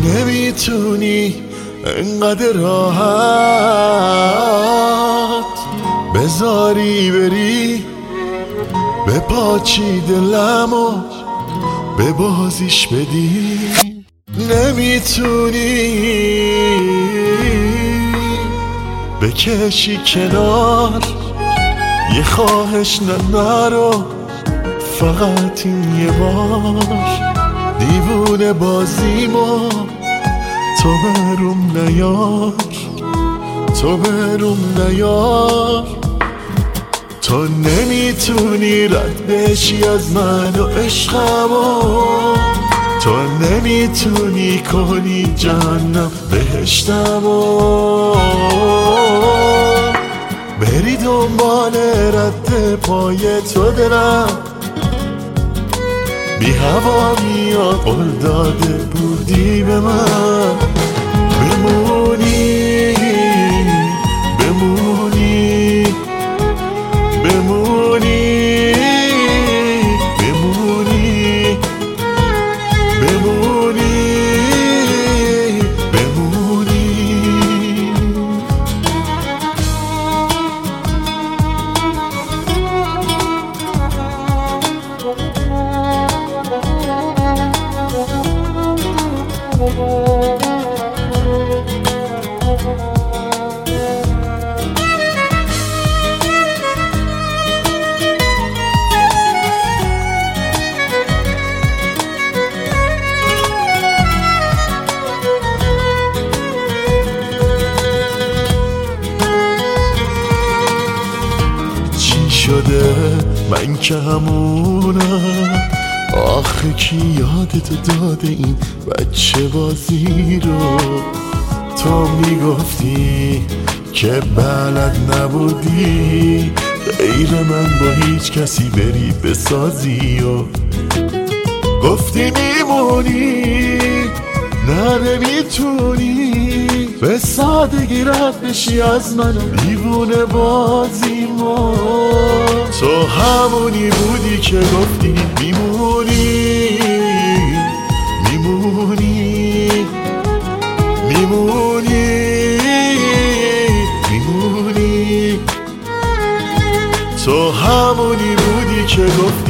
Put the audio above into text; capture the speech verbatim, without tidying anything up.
نمیتونی انقدر راحت بذاری بری به پاچی دلمو به بازیش بدی. نمیتونی بکشی کنار یه خواهش نرو فقط این یه بار. دیوونه بازیمو تو بروم نیار، تو بروم نیار. تو نمیتونی رد بشی از من و عشقمو، تو نمیتونی کنی جهنم بهشتمو. بری دنبال رد پای تو دلم بی هوا میاد، قول داده بودی به من بمونی بمونی بمونی بمونی بمونی بمونی. شده من که همونم، آخه کی یادت داده این بچه بازی رو؟ تو میگفتی که بلد نبودی غیر من با هیچ کسی بری بسازی و گفتی میمونی، نه نمیتونی به سادگی رد بشی از من و دیوونه بازیمو. تو همونی بودی که گفتی میمونی میمونی میمونی میمونی. تو همونی بودی که گفتی